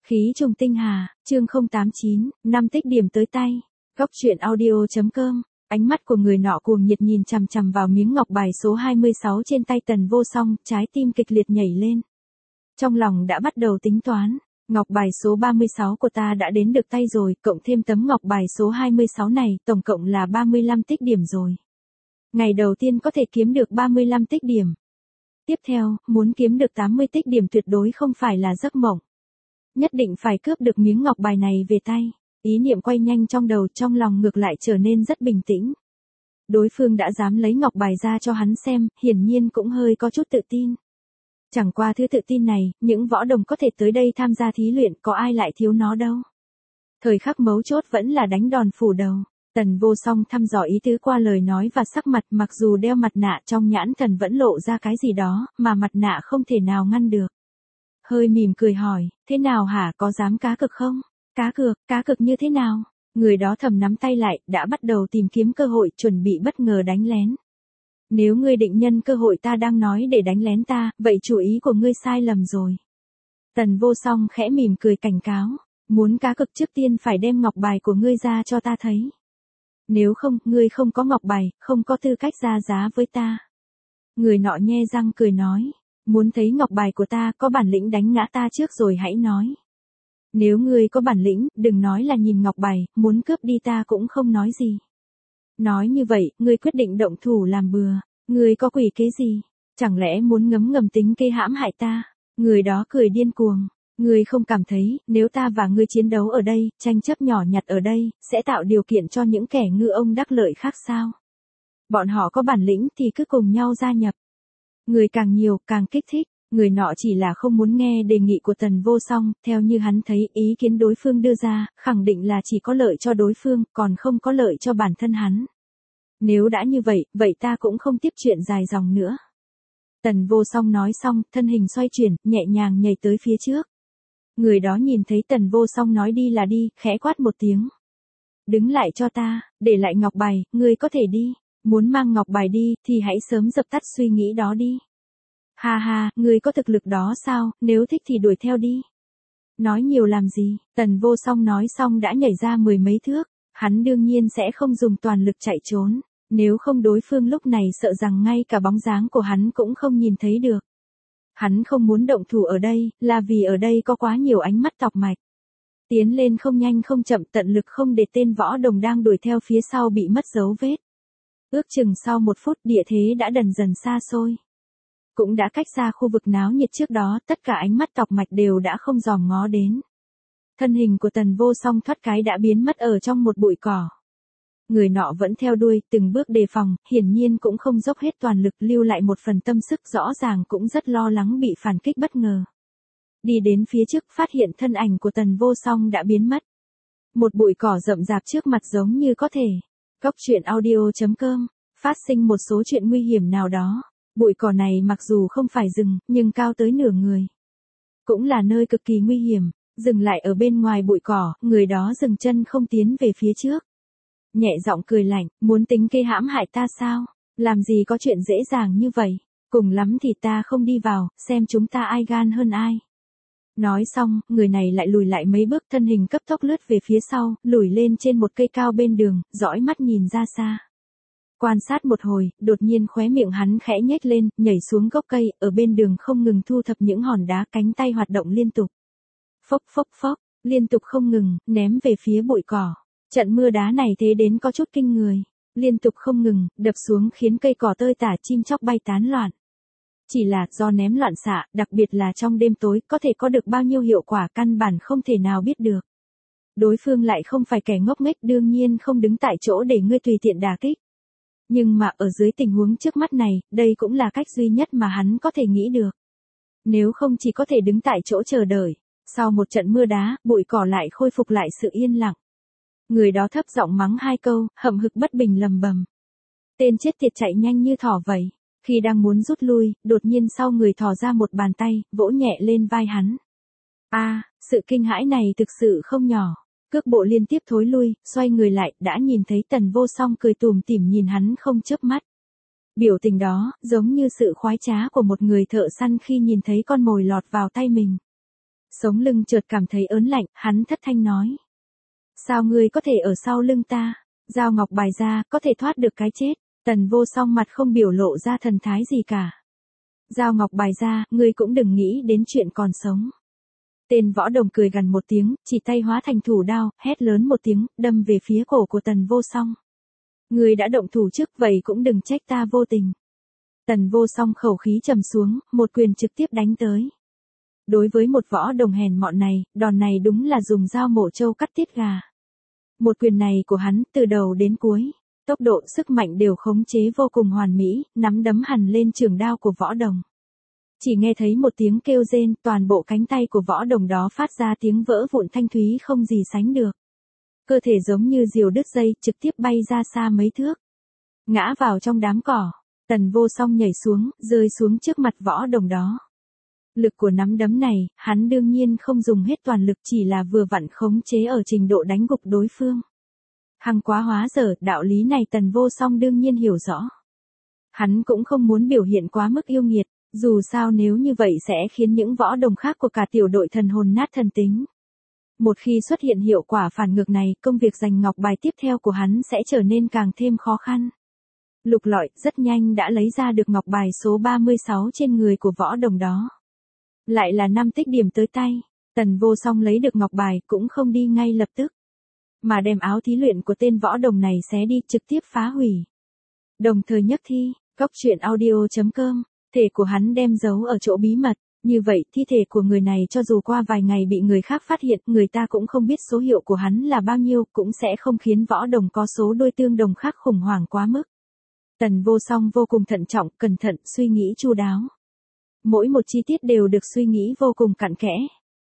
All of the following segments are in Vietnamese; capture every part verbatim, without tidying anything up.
Khí trùng tinh hà, chương không tám chín, năm tích điểm tới tay. Góc truyện audio.com. Ánh mắt của người nọ cuồng nhiệt nhìn chằm chằm vào miếng ngọc bài số hai mươi sáu trên tay Tần Vô Song, trái tim kịch liệt nhảy lên. Trong lòng đã bắt đầu tính toán, ngọc bài số ba mươi sáu của ta đã đến được tay rồi, cộng thêm tấm ngọc bài số hai mươi sáu này, tổng cộng là ba mươi lăm tích điểm rồi. Ngày đầu tiên có thể kiếm được ba mươi lăm tích điểm. Tiếp theo, muốn kiếm được tám mươi tích điểm tuyệt đối không phải là giấc mộng. Nhất định phải cướp được miếng ngọc bài này về tay. Ý niệm quay nhanh trong đầu, trong lòng ngược lại trở nên rất bình tĩnh. Đối phương đã dám lấy ngọc bài ra cho hắn xem, hiển nhiên cũng hơi có chút tự tin. Chẳng qua thứ tự tin này, những võ đồng có thể tới đây tham gia thí luyện, có ai lại thiếu nó đâu. Thời khắc mấu chốt vẫn là đánh đòn phủ đầu. Tần Vô Song thăm dò ý tứ qua lời nói và sắc mặt, mặc dù đeo mặt nạ trong nhãn thần vẫn lộ ra cái gì đó, mà mặt nạ không thể nào ngăn được. Hơi mỉm cười hỏi, thế nào hả, có dám cá cược không? Cá cược, cá cược như thế nào? Người đó thầm nắm tay lại, đã bắt đầu tìm kiếm cơ hội, chuẩn bị bất ngờ đánh lén. Nếu ngươi định nhân cơ hội ta đang nói để đánh lén ta, vậy chủ ý của ngươi sai lầm rồi. Tần Vô Song khẽ mỉm cười cảnh cáo, muốn cá cược trước tiên phải đem ngọc bài của ngươi ra cho ta thấy. Nếu không, ngươi không có ngọc bài, không có tư cách ra giá với ta. Người nọ nhe răng cười nói, muốn thấy ngọc bài của ta, có bản lĩnh đánh ngã ta trước rồi hãy nói. Nếu ngươi có bản lĩnh, đừng nói là nhìn ngọc bài, muốn cướp đi ta cũng không nói gì. Nói như vậy, ngươi quyết định động thủ làm bừa, ngươi có quỷ kế gì? Chẳng lẽ muốn ngấm ngầm tính kế hãm hại ta? Người đó cười điên cuồng. Ngươi không cảm thấy, nếu ta và ngươi chiến đấu ở đây, tranh chấp nhỏ nhặt ở đây, sẽ tạo điều kiện cho những kẻ ngư ông đắc lợi khác sao? Bọn họ có bản lĩnh thì cứ cùng nhau gia nhập. Người càng nhiều, càng kích thích. Người nọ chỉ là không muốn nghe đề nghị của Tần Vô Song, theo như hắn thấy ý kiến đối phương đưa ra, khẳng định là chỉ có lợi cho đối phương, còn không có lợi cho bản thân hắn. Nếu đã như vậy, vậy ta cũng không tiếp chuyện dài dòng nữa. Tần Vô Song nói xong, thân hình xoay chuyển, nhẹ nhàng nhảy tới phía trước. Người đó nhìn thấy Tần Vô Song nói đi là đi, khẽ quát một tiếng. Đứng lại cho ta, để lại ngọc bài, ngươi có thể đi. Muốn mang ngọc bài đi, thì hãy sớm dập tắt suy nghĩ đó đi. Ha ha, ngươi có thực lực đó sao, nếu thích thì đuổi theo đi. Nói nhiều làm gì, Tần Vô Song nói xong đã nhảy ra mười mấy thước. Hắn đương nhiên sẽ không dùng toàn lực chạy trốn. Nếu không đối phương lúc này sợ rằng ngay cả bóng dáng của hắn cũng không nhìn thấy được. Hắn không muốn động thủ ở đây, là vì ở đây có quá nhiều ánh mắt tọc mạch. Tiến lên không nhanh không chậm, tận lực không để tên võ đồng đang đuổi theo phía sau bị mất dấu vết. Ước chừng sau một phút địa thế đã dần dần xa xôi. Cũng đã cách xa khu vực náo nhiệt trước đó, tất cả ánh mắt tọc mạch đều đã không dòm ngó đến. Thân hình của Tần Vô Song thoát cái đã biến mất ở trong một bụi cỏ. Người nọ vẫn theo đuôi, từng bước đề phòng, hiển nhiên cũng không dốc hết toàn lực, lưu lại một phần tâm sức, rõ ràng cũng rất lo lắng bị phản kích bất ngờ. Đi đến phía trước, phát hiện thân ảnh của Tần Vô Song đã biến mất. Một bụi cỏ rậm rạp trước mặt giống như có thể. Góc truyện audio.com, phát sinh một số chuyện nguy hiểm nào đó. Bụi cỏ này mặc dù không phải rừng, nhưng cao tới nửa người. Cũng là nơi cực kỳ nguy hiểm, dừng lại ở bên ngoài bụi cỏ, người đó dừng chân không tiến về phía trước. Nhẹ giọng cười lạnh, muốn tính kế hãm hại ta sao? Làm gì có chuyện dễ dàng như vậy? Cùng lắm thì ta không đi vào, xem chúng ta ai gan hơn ai. Nói xong, người này lại lùi lại mấy bước, thân hình cấp tốc lướt về phía sau, lùi lên trên một cây cao bên đường, dõi mắt nhìn ra xa. Quan sát một hồi, đột nhiên khóe miệng hắn khẽ nhếch lên, nhảy xuống gốc cây, ở bên đường không ngừng thu thập những hòn đá, cánh tay hoạt động liên tục. Phốc phốc phốc, liên tục không ngừng, ném về phía bụi cỏ. Trận mưa đá này thế đến có chút kinh người, liên tục không ngừng, đập xuống khiến cây cỏ tơi tả, chim chóc bay tán loạn. Chỉ là do ném loạn xạ, đặc biệt là trong đêm tối, có thể có được bao nhiêu hiệu quả căn bản không thể nào biết được. Đối phương lại không phải kẻ ngốc nghếch, đương nhiên không đứng tại chỗ để ngươi tùy tiện đả kích. Nhưng mà ở dưới tình huống trước mắt này, đây cũng là cách duy nhất mà hắn có thể nghĩ được. Nếu không chỉ có thể đứng tại chỗ chờ đợi. Sau một trận mưa đá, bụi cỏ lại khôi phục lại sự yên lặng. Người đó thấp giọng mắng hai câu, hậm hực bất bình lầm bầm. Tên chết tiệt chạy nhanh như thỏ vậy. Khi đang muốn rút lui, đột nhiên sau người thò ra một bàn tay, vỗ nhẹ lên vai hắn. A, à, sự kinh hãi này thực sự không nhỏ. Cước bộ liên tiếp thối lui, xoay người lại, đã nhìn thấy Tần Vô Song cười tủm tỉm nhìn hắn không chớp mắt. Biểu tình đó, giống như sự khoái trá của một người thợ săn khi nhìn thấy con mồi lọt vào tay mình. Sống lưng chợt cảm thấy ớn lạnh, hắn thất thanh nói. Sao ngươi có thể ở sau lưng ta? Giao ngọc bài ra, có thể thoát được cái chết. Tần Vô Song mặt không biểu lộ ra thần thái gì cả. Giao ngọc bài ra, ngươi cũng đừng nghĩ đến chuyện còn sống. Tên võ đồng cười gằn một tiếng, chỉ tay hóa thành thủ đao, hét lớn một tiếng, đâm về phía cổ của Tần Vô Song. Ngươi đã động thủ trước, vậy cũng đừng trách ta vô tình. Tần Vô Song khẩu khí trầm xuống, một quyền trực tiếp đánh tới. Đối với một võ đồng hèn mọn này, đòn này đúng là dùng dao mổ trâu cắt tiết gà. Một quyền này của hắn, từ đầu đến cuối, tốc độ, sức mạnh đều khống chế vô cùng hoàn mỹ, nắm đấm hằn lên trường đao của võ đồng. Chỉ nghe thấy một tiếng kêu rên, toàn bộ cánh tay của võ đồng đó phát ra tiếng vỡ vụn thanh thúy không gì sánh được. Cơ thể giống như diều đứt dây, trực tiếp bay ra xa mấy thước. Ngã vào trong đám cỏ, Tần Vô Song nhảy xuống, rơi xuống trước mặt võ đồng đó. Lực của nắm đấm này, hắn đương nhiên không dùng hết toàn lực, chỉ là vừa vặn khống chế ở trình độ đánh gục đối phương. Hằng quá hóa dở, đạo lý này Tần Vô Song đương nhiên hiểu rõ. Hắn cũng không muốn biểu hiện quá mức yêu nghiệt, dù sao nếu như vậy sẽ khiến những võ đồng khác của cả tiểu đội thần hồn nát thần tính. Một khi xuất hiện hiệu quả phản ngược này, công việc giành ngọc bài tiếp theo của hắn sẽ trở nên càng thêm khó khăn. Lục lọi rất nhanh đã lấy ra được ngọc bài số ba mươi sáu trên người của võ đồng đó. Lại là năm tích điểm tới tay, Tần Vô Song lấy được ngọc bài cũng không đi ngay lập tức. Mà đem áo thí luyện của tên võ đồng này xé đi, trực tiếp phá hủy. Đồng thời nhấc thi, cốc truyện audio chấm com, thể của hắn đem giấu ở chỗ bí mật. Như vậy, thi thể của người này cho dù qua vài ngày bị người khác phát hiện, người ta cũng không biết số hiệu của hắn là bao nhiêu, cũng sẽ không khiến võ đồng có số đôi tương đồng khác khủng hoảng quá mức. Tần Vô Song vô cùng thận trọng, cẩn thận, suy nghĩ chu đáo. Mỗi một chi tiết đều được suy nghĩ vô cùng cặn kẽ.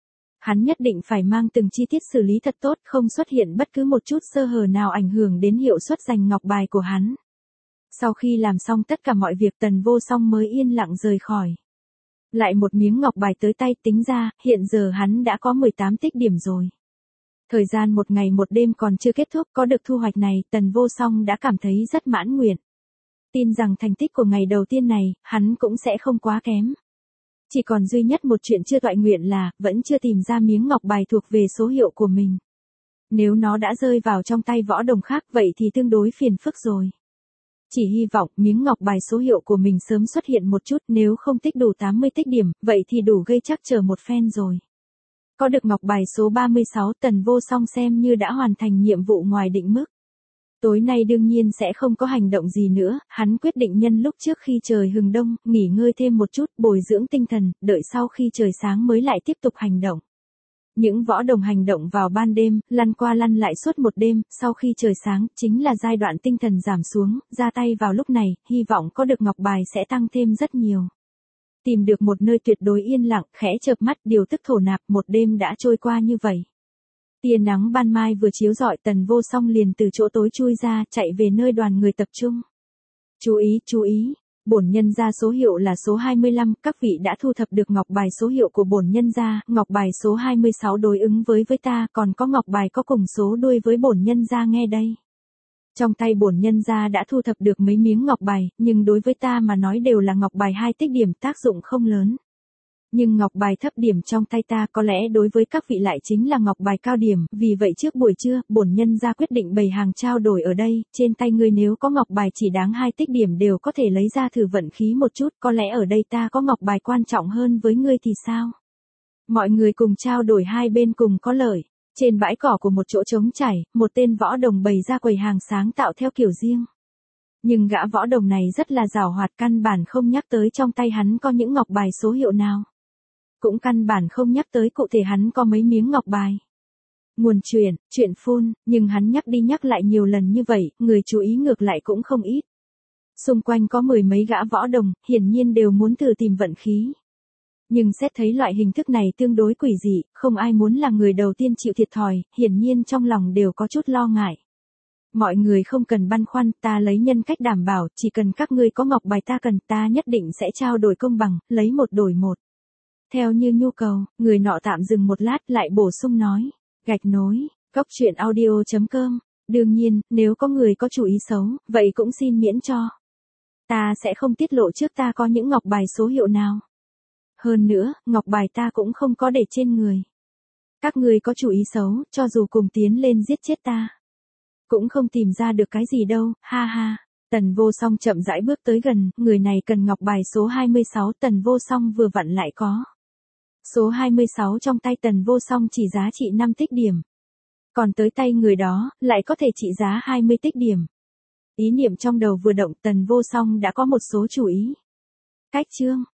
Hắn nhất định phải mang từng chi tiết xử lý thật tốt, không xuất hiện bất cứ một chút sơ hở nào ảnh hưởng đến hiệu suất giành ngọc bài của hắn. Sau khi làm xong tất cả mọi việc, Tần Vô Song mới yên lặng rời khỏi. Lại một miếng ngọc bài tới tay, tính ra, hiện giờ hắn đã có mười tám tích điểm rồi. Thời gian một ngày một đêm còn chưa kết thúc, có được thu hoạch này, Tần Vô Song đã cảm thấy rất mãn nguyện. Tin rằng thành tích của ngày đầu tiên này, hắn cũng sẽ không quá kém. Chỉ còn duy nhất một chuyện chưa toại nguyện là, vẫn chưa tìm ra miếng ngọc bài thuộc về số hiệu của mình. Nếu nó đã rơi vào trong tay võ đồng khác, vậy thì tương đối phiền phức rồi. Chỉ hy vọng miếng ngọc bài số hiệu của mình sớm xuất hiện một chút, nếu không tích đủ tám mươi tích điểm, vậy thì đủ gây trắc trở một phen rồi. Có được ngọc bài số ba mươi sáu, Tần Vô Song xem như đã hoàn thành nhiệm vụ ngoài định mức. Tối nay đương nhiên sẽ không có hành động gì nữa, hắn quyết định nhân lúc trước khi trời hừng đông, nghỉ ngơi thêm một chút, bồi dưỡng tinh thần, đợi sau khi trời sáng mới lại tiếp tục hành động. Những võ đồng hành động vào ban đêm, lăn qua lăn lại suốt một đêm, sau khi trời sáng, chính là giai đoạn tinh thần giảm xuống, ra tay vào lúc này, hy vọng có được ngọc bài sẽ tăng thêm rất nhiều. Tìm được một nơi tuyệt đối yên lặng, khẽ chợp mắt, điều tức thổ nạp, một đêm đã trôi qua như vậy. Tia nắng ban mai vừa chiếu rọi, Tần Vô Song liền từ chỗ tối chui ra, chạy về nơi đoàn người tập trung. Chú ý, chú ý, bổn nhân gia số hiệu là số hai mươi lăm, các vị đã thu thập được ngọc bài số hiệu của bổn nhân gia, ngọc bài số hai mươi sáu đối ứng với với ta, còn có ngọc bài có cùng số đuôi với bổn nhân gia nghe đây. Trong tay bổn nhân gia đã thu thập được mấy miếng ngọc bài, nhưng đối với ta mà nói đều là ngọc bài hai tích điểm, tác dụng không lớn. Nhưng ngọc bài thấp điểm trong tay ta có lẽ đối với các vị lại chính là ngọc bài cao điểm, vì vậy trước buổi trưa, bổn nhân gia quyết định bày hàng trao đổi ở đây, trên tay ngươi nếu có ngọc bài chỉ đáng hai tích điểm đều có thể lấy ra thử vận khí một chút, có lẽ ở đây ta có ngọc bài quan trọng hơn với ngươi thì sao? Mọi người cùng trao đổi, hai bên cùng có lợi. Trên bãi cỏ của một chỗ trống trải, một tên võ đồng bày ra quầy hàng sáng tạo theo kiểu riêng. Nhưng gã võ đồng này rất là giàu hoạt, căn bản không nhắc tới trong tay hắn có những ngọc bài số hiệu nào. Cũng căn bản không nhắc tới cụ thể hắn có mấy miếng ngọc bài. Nguồn truyền, chuyện phun, nhưng hắn nhắc đi nhắc lại nhiều lần như vậy, người chú ý ngược lại cũng không ít. Xung quanh có mười mấy gã võ đồng, hiển nhiên đều muốn thử tìm vận khí. Nhưng xét thấy loại hình thức này tương đối quỷ dị, không ai muốn là người đầu tiên chịu thiệt thòi, hiển nhiên trong lòng đều có chút lo ngại. Mọi người không cần băn khoăn, ta lấy nhân cách đảm bảo, chỉ cần các ngươi có ngọc bài ta cần, ta nhất định sẽ trao đổi công bằng, lấy một đổi một. Theo như nhu cầu, người nọ tạm dừng một lát lại bổ sung nói, gạch nối, cốc truyện audio chấm com, đương nhiên, nếu có người có chủ ý xấu, vậy cũng xin miễn cho. Ta sẽ không tiết lộ trước ta có những ngọc bài số hiệu nào. Hơn nữa, ngọc bài ta cũng không có để trên người. Các ngươi có chủ ý xấu, cho dù cùng tiến lên giết chết ta. Cũng không tìm ra được cái gì đâu, ha ha. Tần Vô Song chậm rãi bước tới gần, người này cần ngọc bài số hai mươi sáu, Tần Vô Song vừa vặn lại có. Số hai mươi sáu trong tay Tần Vô Song chỉ giá trị năm tích điểm. Còn tới tay người đó, lại có thể trị giá hai mươi tích điểm. Ý niệm trong đầu vừa động, Tần Vô Song đã có một số chủ ý. Cách chương.